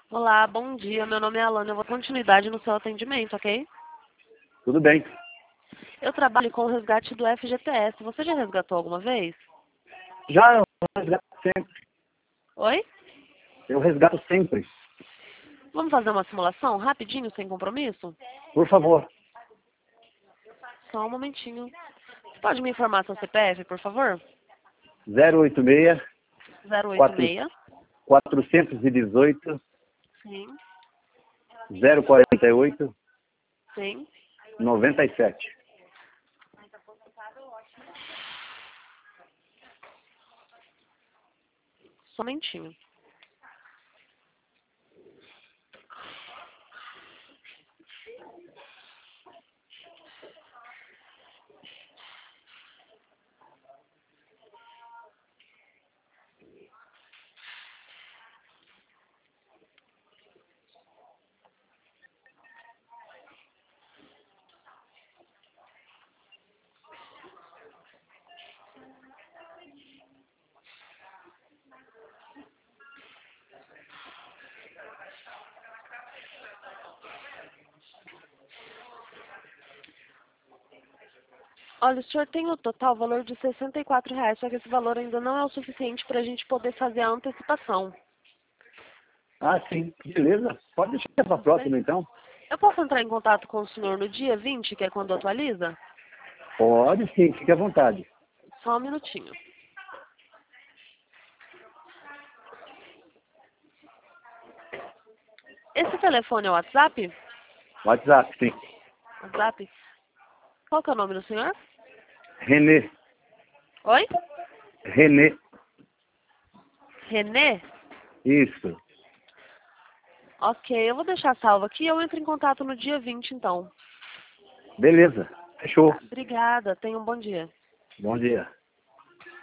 Olá, bom dia. Meu nome é Alana. Eu vou dar continuidade no seu atendimento, ok? Tudo bem. Eu trabalho com o resgate do FGTS. Você já resgatou alguma vez? Já eu resgato sempre. Oi? Eu resgato sempre. Vamos fazer uma simulação rapidinho, sem compromisso? Por favor. Só um momentinho. Você pode me informar seu CPF, por favor? 086 086. 418 Sim, 048 sim. 97. Só um momentinho. Olha, o senhor tem o total valor de R$ 64, só que esse valor ainda não é o suficiente para a gente poder fazer a antecipação. Ah, sim. Beleza. Pode deixar para a próxima, então. Eu posso entrar em contato com o senhor no dia 20, que é quando atualiza? Pode sim. Fique à vontade. Só um minutinho. Esse telefone é o WhatsApp? WhatsApp, sim. WhatsApp? Qual que é o nome do senhor? Renê. Oi? Renê. Renê? Isso. Ok, eu vou deixar salvo aqui e eu entro em contato no dia 20, então. Beleza. Fechou. Obrigada, tenha um bom dia. Bom dia.